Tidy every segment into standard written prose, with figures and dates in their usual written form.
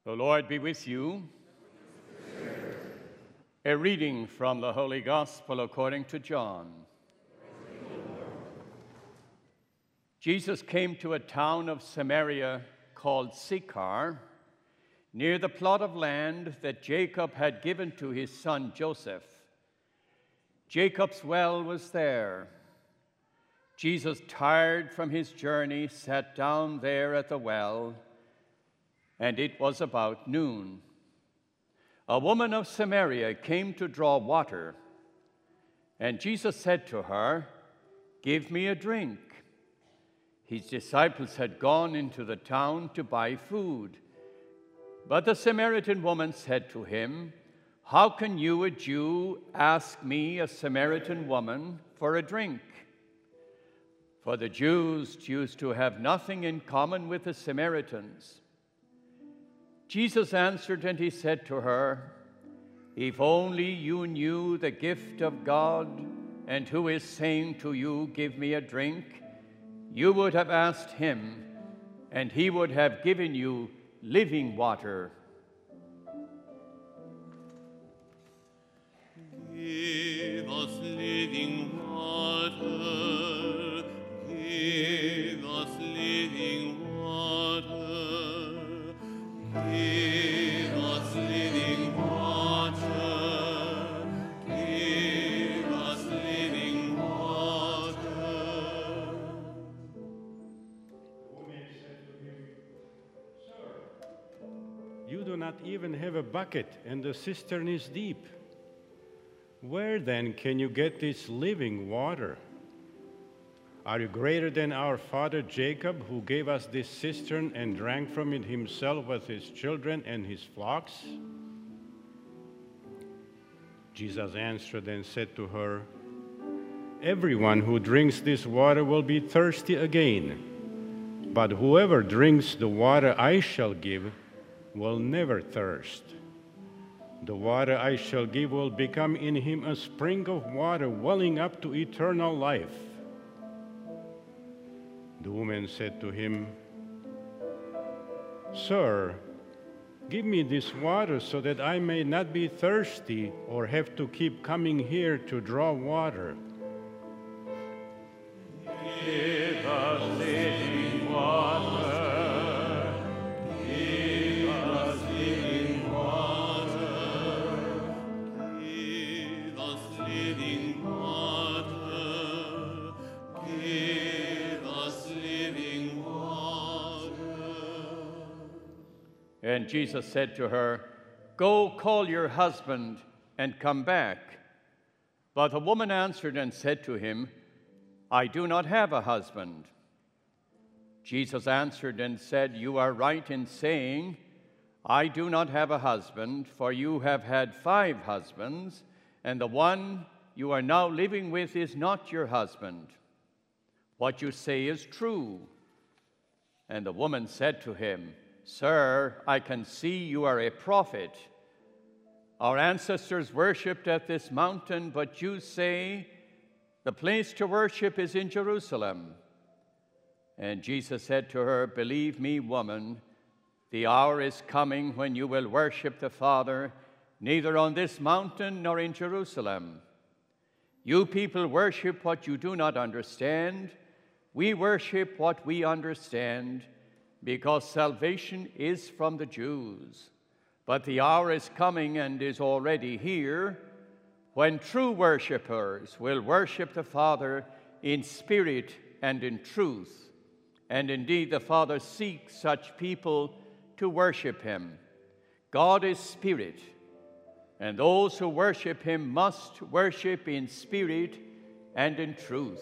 The Lord be with you. A reading from the Holy Gospel according to John. Jesus came to a town of Samaria called Sychar, near the plot of land that Jacob had given to his son Joseph. Jacob's well was there. Jesus, tired from his journey, sat down there at the well, and it was about noon. A woman of Samaria came to draw water, and Jesus said to her, "Give me a drink." His disciples had gone into the town to buy food. But the Samaritan woman said to him, "How can you, a Jew, ask me, a Samaritan woman, for a drink?" For the Jews used to have nothing in common with the Samaritans. Jesus answered and he said to her, "If only you knew the gift of God and who is saying to you, 'Give me a drink,' you would have asked him, and he would have given you living water." Give us living water. Give us living water. Give us living water. Give us living water. You do not even have a bucket, and the cistern is deep. Where then can you get this living water? Are you greater than our father Jacob, who gave us this cistern and drank from it himself with his children and his flocks? Jesus answered and said to her, "Everyone who drinks this water will be thirsty again, but whoever drinks the water I shall give will never thirst. The water I shall give will become in him a spring of water welling up to eternal life." The woman said to him, "Sir, give me this water so that I may not be thirsty or have to keep coming here to draw water." Give us living water. Give us living water. Give us living water. Give us living water. And Jesus said to her, "Go call your husband and come back." But the woman answered and said to him, "I do not have a husband." Jesus answered and said, "You are right in saying, 'I do not have a husband,' for you have had 5 husbands, and the one you are now living with is not your husband. What you say is true." And the woman said to him, "Sir, I can see you are a prophet. Our ancestors worshipped at this mountain, but you say the place to worship is in Jerusalem." And Jesus said to her, "Believe me, woman, the hour is coming when you will worship the Father, neither on this mountain nor in Jerusalem. You people worship what you do not understand. We worship what we understand, because salvation is from the Jews. But the hour is coming and is already here, when true worshipers will worship the Father in spirit and in truth. And indeed, the Father seeks such people to worship him. God is spirit, and those who worship him must worship in spirit and in truth."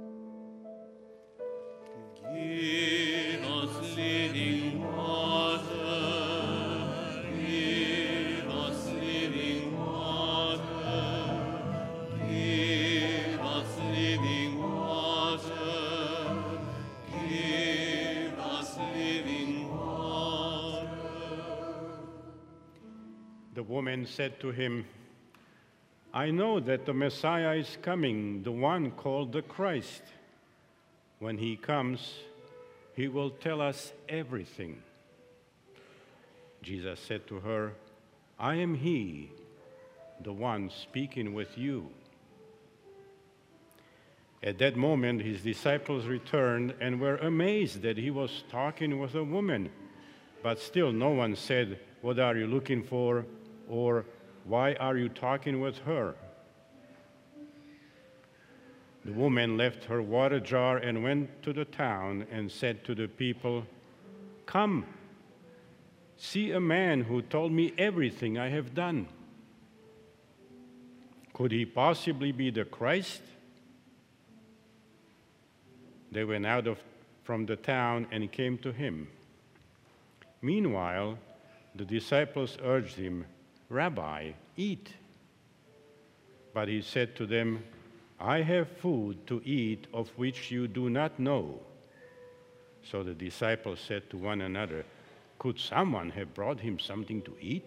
Give us living water. Give us living water. Give us living water. Give us living water. The woman said to him, "I know that the Messiah is coming, the one called the Christ. When he comes, he will tell us everything." Jesus said to her, I am he, the one speaking with you. At that moment, his disciples returned and were amazed that he was talking with a woman. But still no one said, What are you looking for? Or why are you talking with her? The woman left her water jar and went to the town and said to the people, Come, see a man who told me everything I have done. Could he possibly be the Christ? They went out from the town and came to him. Meanwhile, the disciples urged him, Rabbi, eat. But he said to them, I have food to eat of which you do not know. So the disciples said to one another, Could someone have brought him something to eat?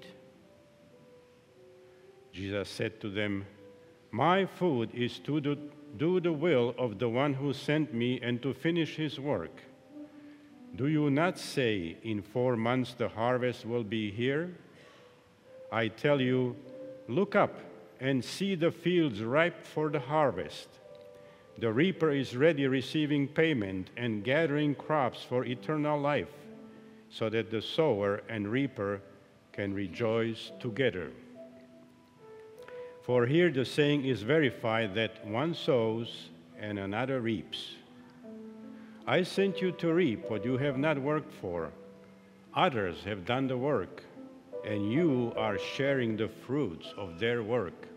Jesus said to them, My food is to do the will of the one who sent me and to finish his work. Do you not say, In 4 months the harvest will be here? I tell you, look up and see the fields ripe for the harvest. The reaper is ready receiving payment and gathering crops for eternal life, so that the sower and reaper can rejoice together. For here the saying is verified that one sows and another reaps. I sent you to reap what you have not worked for. Others have done the work, and you are sharing the fruits of their work.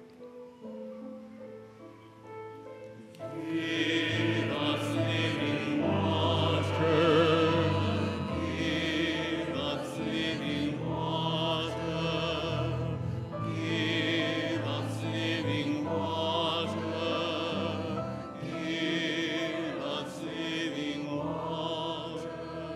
Give us living water. Give us living water. Give us living water. Give us living water.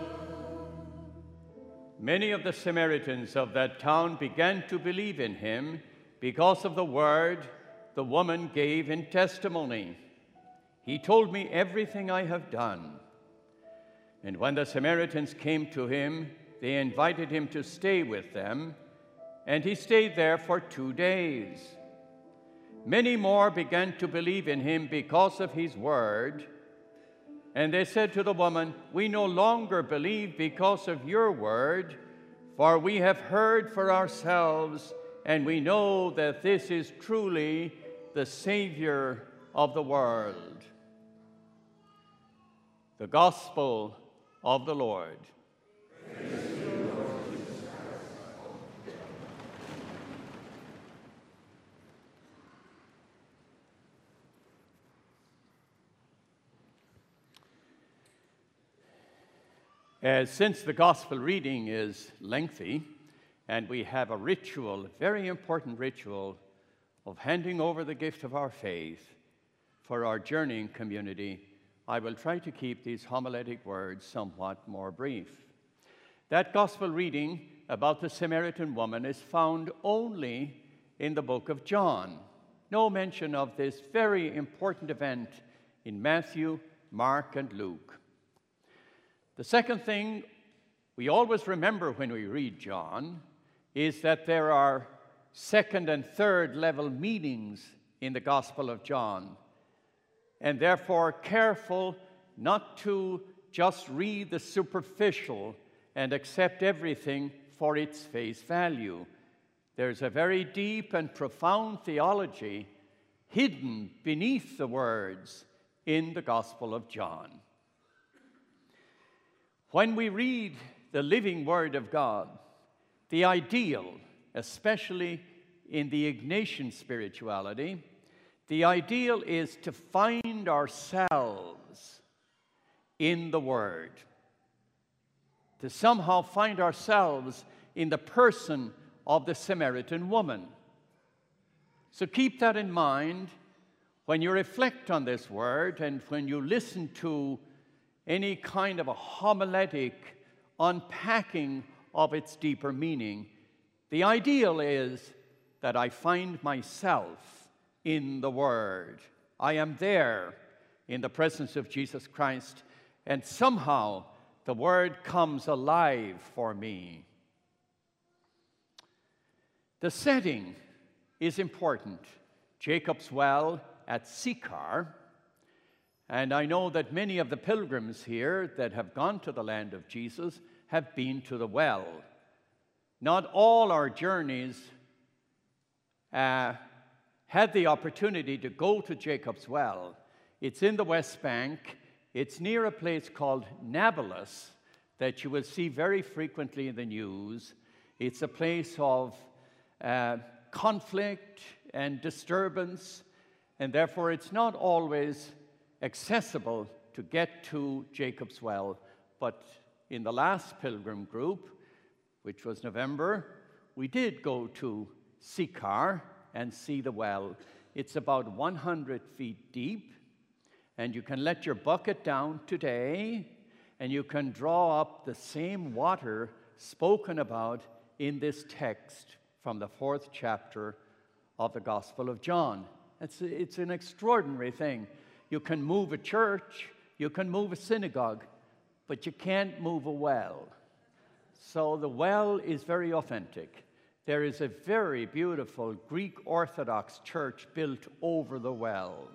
Many of the Samaritans of that town began to believe in him because of the word the woman gave in testimony. He told me everything I have done. And when the Samaritans came to him, they invited him to stay with them, and he stayed there for 2 days. Many more began to believe in him because of his word, and they said to the woman, We no longer believe because of your word, for we have heard for ourselves, and we know that this is truly the Savior of the world. The Gospel of the Lord. Since the Gospel reading is lengthy, and we have a ritual, a very important ritual, of handing over the gift of our faith for our journeying community, I will try to keep these homiletic words somewhat more brief. That Gospel reading about the Samaritan woman is found only in the book of John. No mention of this very important event in Matthew, Mark, and Luke. The second thing we always remember when we read John is that there are second and third level meanings in the Gospel of John, and therefore careful not to just read the superficial and accept everything for its face value. There's a very deep and profound theology hidden beneath the words in the Gospel of John. When we read the living Word of God, the ideal, especially in the Ignatian spirituality, the ideal is to find ourselves in the Word, to somehow find ourselves in the person of the Samaritan woman. So keep that in mind when you reflect on this word and when you listen to any kind of a homiletic unpacking of its deeper meaning. The ideal is that I find myself in the Word. I am there in the presence of Jesus Christ, and somehow the Word comes alive for me. The setting is important. Jacob's well at Sychar. And I know that many of the pilgrims here that have gone to the land of Jesus have been to the well. Not all our journeys had the opportunity to go to Jacob's well. It's in the West Bank. It's near a place called Nablus that you will see very frequently in the news. It's a place of conflict and disturbance, and therefore it's not always accessible to get to Jacob's well. But in the last pilgrim group, which was November, we did go to Sychar and see the well. It's about 100 feet deep, and you can let your bucket down today, and you can draw up the same water spoken about in this text from the 4th chapter of the Gospel of John. It's an extraordinary thing. You can move a church, you can move a synagogue, but you can't move a well. So the well is very authentic. There is a very beautiful Greek Orthodox church built over the well.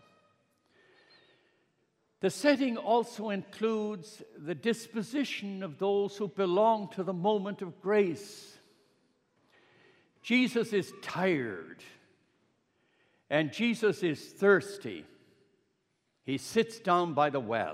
The setting also includes the disposition of those who belong to the moment of grace. Jesus is tired, and Jesus is thirsty. He sits down by the well.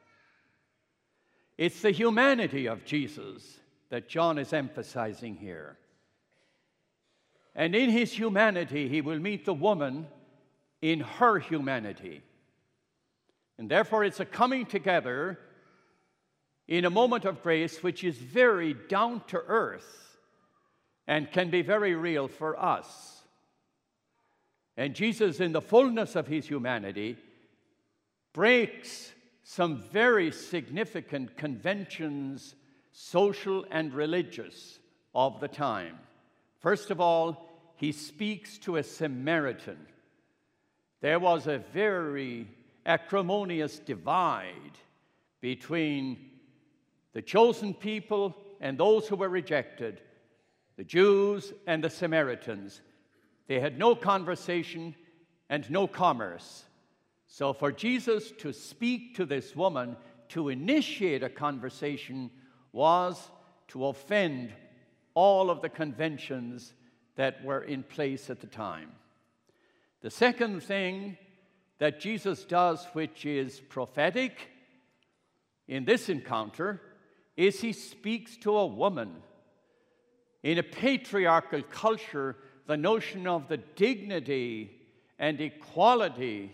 It's the humanity of Jesus that John is emphasizing here. And in his humanity, he will meet the woman in her humanity. And therefore, it's a coming together in a moment of grace which is very down to earth and can be very real for us. And Jesus, in the fullness of his humanity, breaks some very significant conventions, social and religious, of the time. First of all, he speaks to a Samaritan. There was a very acrimonious divide between the chosen people and those who were rejected, the Jews and the Samaritans. They had no conversation and no commerce. So for Jesus to speak to this woman, to initiate a conversation, was to offend all of the conventions that were in place at the time. The second thing that Jesus does, which is prophetic in this encounter, is he speaks to a woman. In a patriarchal culture, the notion of the dignity and equality,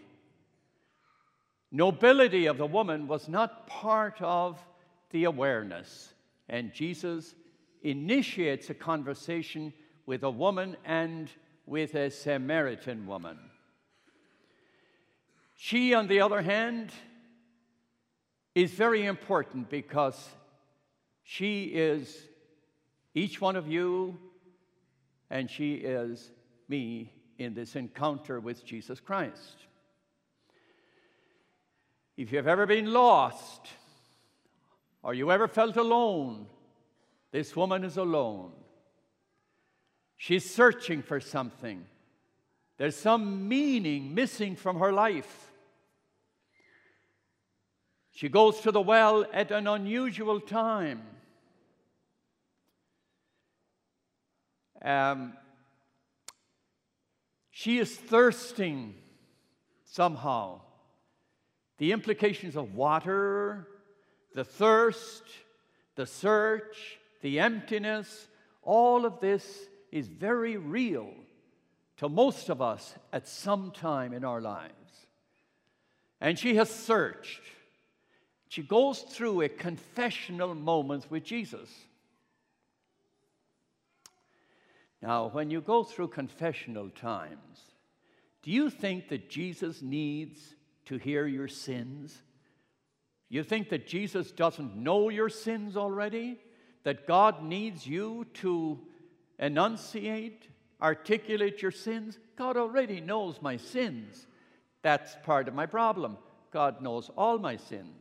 nobility of the woman was not part of the awareness. And Jesus initiates a conversation with a woman and with a Samaritan woman. She, on the other hand, is very important because she is each one of you, and she is me in this encounter with Jesus Christ. If you've ever been lost, or you ever felt alone, this woman is alone. She's searching for something. There's some meaning missing from her life. She goes to the well at an unusual time. She is thirsting somehow. The implications of water, the thirst, the search, the emptiness, all of this is very real to most of us at some time in our lives. And she has searched. She goes through a confessional moment with Jesus. Now, when you go through confessional times, do you think that Jesus needs to hear your sins? You think that Jesus doesn't know your sins already? That God needs you to enunciate, articulate your sins? God already knows my sins. That's part of my problem. God knows all my sins.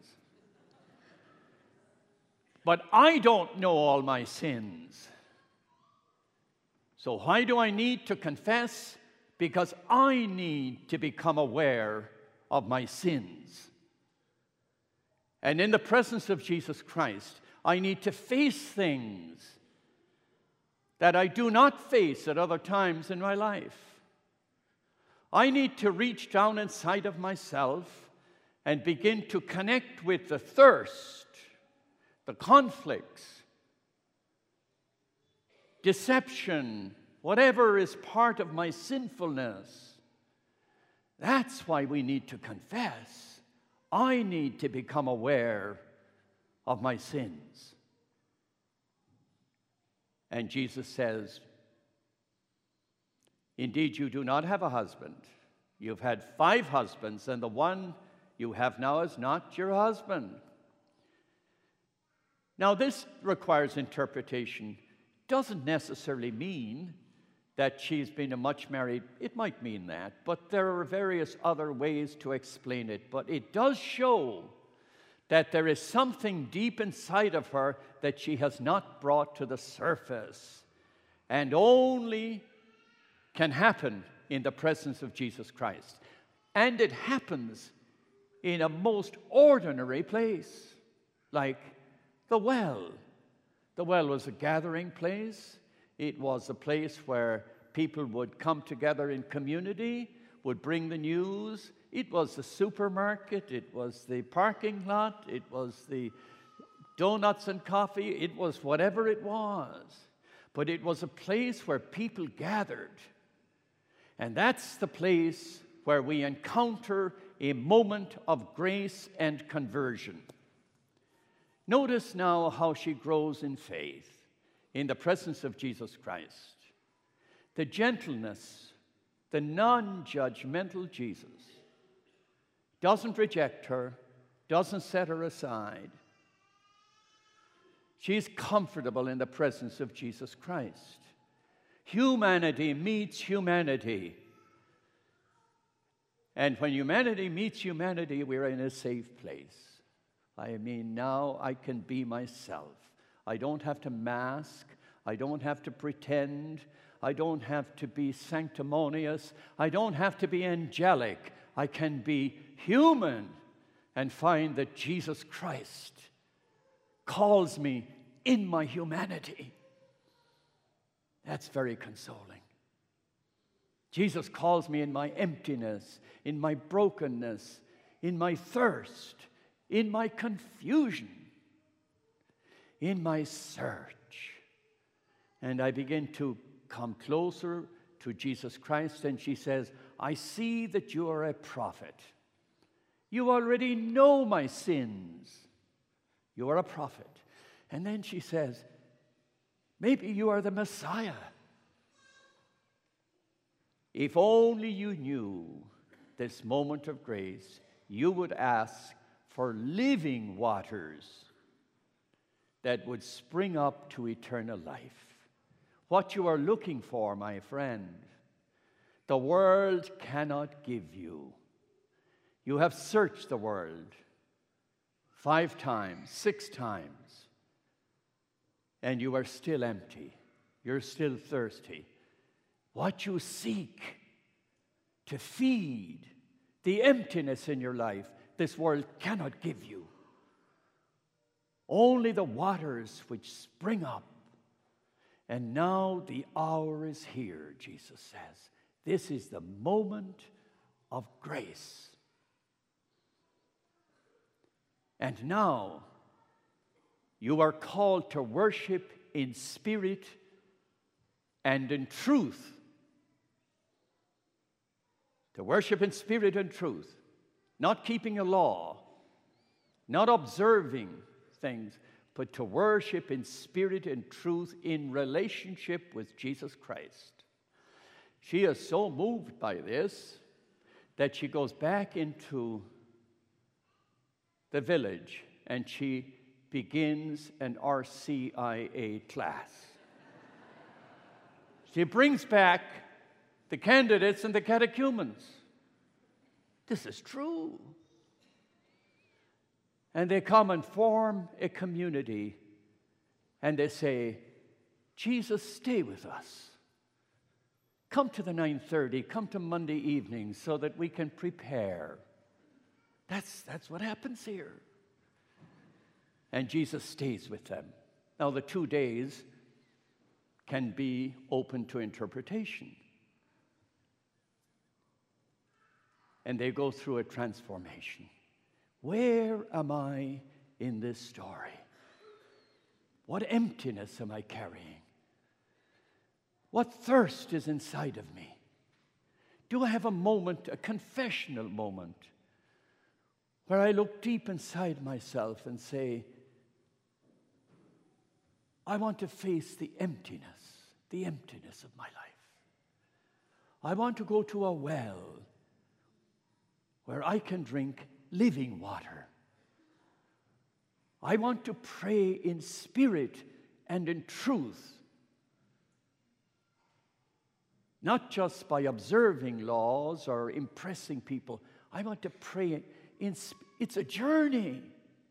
But I don't know all my sins. So why do I need to confess? Because I need to become aware of my sins. And in the presence of Jesus Christ, I need to face things that I do not face at other times in my life. I need to reach down inside of myself and begin to connect with the thirst, the conflicts, deception, whatever is part of my sinfulness. That's why we need to confess. I need to become aware of my sins. And Jesus says, indeed, you do not have a husband. You've had 5 husbands, and the one you have now is not your husband. Now, this requires interpretation. Doesn't necessarily mean that she's been a much married. It might mean that, but there are various other ways to explain it. But it does show that there is something deep inside of her that she has not brought to the surface, and only can happen in the presence of Jesus Christ. And it happens in a most ordinary place, like the well. The well was a gathering place. It was a place where people would come together in community, would bring the news. It was the supermarket. It was the parking lot. It was the donuts and coffee. It was whatever it was. But it was a place where people gathered. And that's the place where we encounter a moment of grace and conversion. Notice now how she grows in faith in the presence of Jesus Christ. The gentleness, the non-judgmental Jesus doesn't reject her, doesn't set her aside. She's comfortable in the presence of Jesus Christ. Humanity meets humanity. And when humanity meets humanity, we're in a safe place. I mean, now I can be myself. I don't have to mask. I don't have to pretend. I don't have to be sanctimonious. I don't have to be angelic. I can be human and find that Jesus Christ calls me in my humanity. That's very consoling. Jesus calls me in my emptiness, in my brokenness, in my thirst, in my confusion, in my search. And I begin to come closer to Jesus Christ, and she says, I see that you are a prophet. You already know my sins. You are a prophet. And then she says, maybe you are the Messiah. If only you knew this moment of grace, you would ask for living waters that would spring up to eternal life. What you are looking for, my friend, the world cannot give you. You have searched the world 5 times, 6 times, and you are still empty. You're still thirsty. What you seek to feed the emptiness in your life, this world cannot give you. Only the waters which spring up. And now the hour is here, Jesus says. This is the moment of grace. And now you are called to worship in spirit and in truth. To worship in spirit and truth. Not keeping a law, not observing things, but to worship in spirit and truth in relationship with Jesus Christ. She is so moved by this that she goes back into the village and she begins an RCIA class. She brings back the candidates and the catechumens. This is true. And they come and form a community, and they say, Jesus, stay with us. come to the 9:30, come to Monday evening so that we can prepare. That's what happens here. And Jesus stays with them. Now, the 2 days can be open to interpretation. And they go through a transformation. Where am I in this story? What emptiness am I carrying? What thirst is inside of me? Do I have a moment, a confessional moment, where I look deep inside myself and say, I want to face the emptiness of my life. I want to go to a well where I can drink living water. I want to pray in spirit and in truth, not just by observing laws or impressing people. I want to pray it's a journey.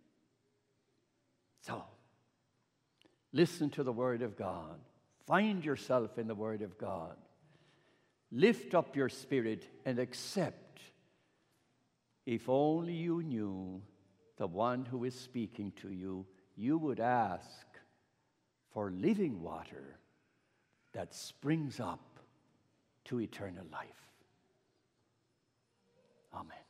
So, listen to the Word of God. Find yourself in the Word of God. Lift up your spirit and accept. If only you knew the one who is speaking to you, you would ask for living water that springs up to eternal life. Amen.